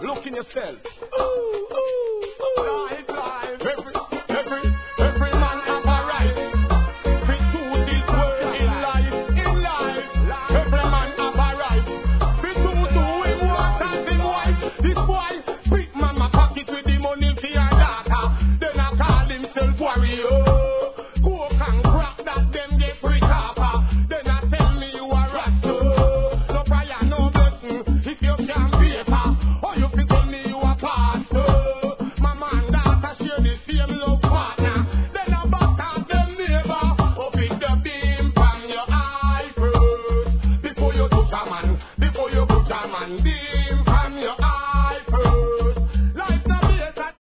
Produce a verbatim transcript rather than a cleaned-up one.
Look in yourself. Ooh, ooh, ooh. Live, live. Every